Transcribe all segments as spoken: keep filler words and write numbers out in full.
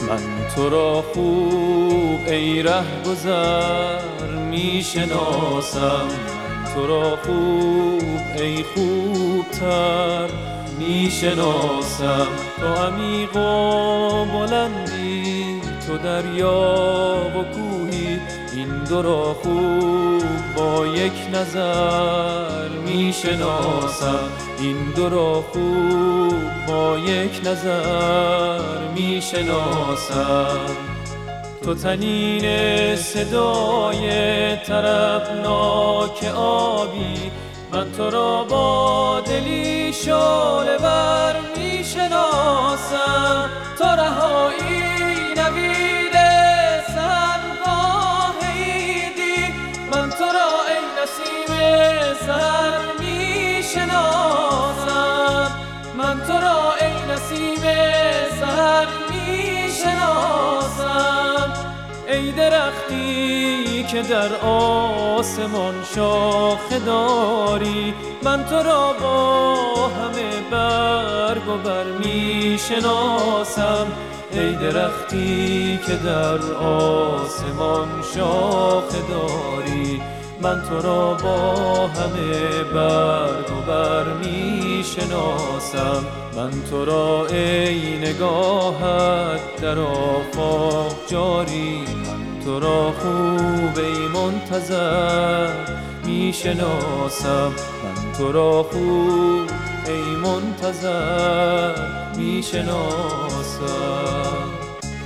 من تو را خوب ای رهگذر می شناسم، من تو را خوب ای خوبتر می شناسم. تو عمیق و بلندی، تو دریا و کوهی، این دو را خوب با یک نظر می شناسم، این دو را خوب با یک نظر می شناسم. تو طنین صدای طربناک آبی، من تو را با دلی شعله ور می شناسم. تو رهایی نوید سحرگاه عیدی، من تو را ای نسیم سحر می شناسم، من تو را ای نسیم سحر می شناسم. ای درختی که در آسمان شاخه داری، من تو را با همه برگ و بر می شناسم. ای درختی که در آسمان شاخه داری، من تو را با همه برگ و بر می شناسم. من تو را ای نگاهت در آفاق جاری، من تو را خوب ای منتظر می شناسم. من تو را خوب ای منتظر می شناسم.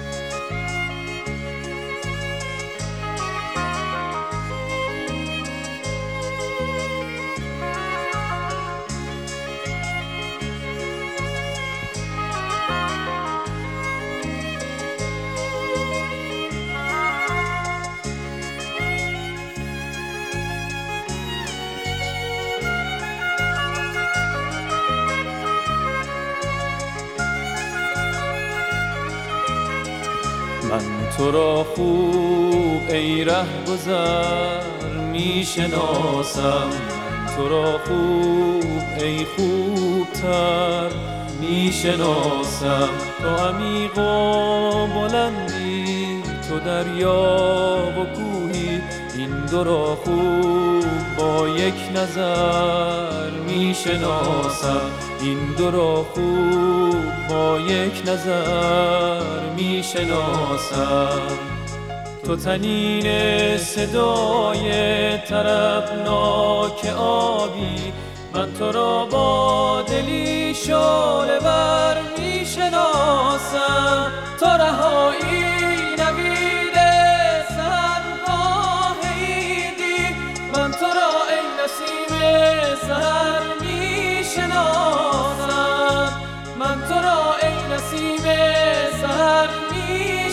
من تو را خوب ای رهگذر می شناسم، من تو را خوب ای خوبتر می شناسم. تو عمیق و بلندی، تو دریا و کوهی، این دو را خوب با یک نظر می شناسم، این دو را خوب با یک نظر می شناسم. تو طنین صدای طربناک آبی، من تو را با دلی شعله ور می شناسم. تو رهایی نوید سحرگاه عیدی، من تو را ای نسیم سحر می شناسم، من تو را ای نسیم سحر می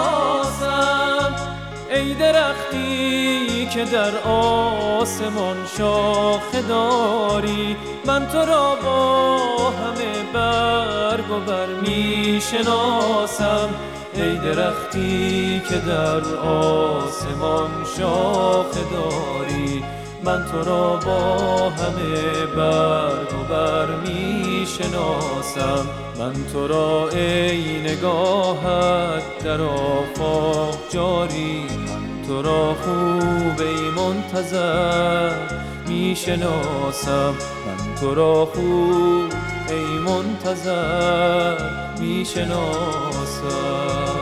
شناسم. ای درختی که در آسمان شاخه داری، من تو را با همه برگ و بر می شناسم. ای درختی که در آسمان شاخه داری، من تو را با همه برگ و بر می شناسم. من تو را ای نگاهت در آفاق جاری، من تو را خوب ای منتظر می شناسم. من تو را خوب ای منتظر می شناسم.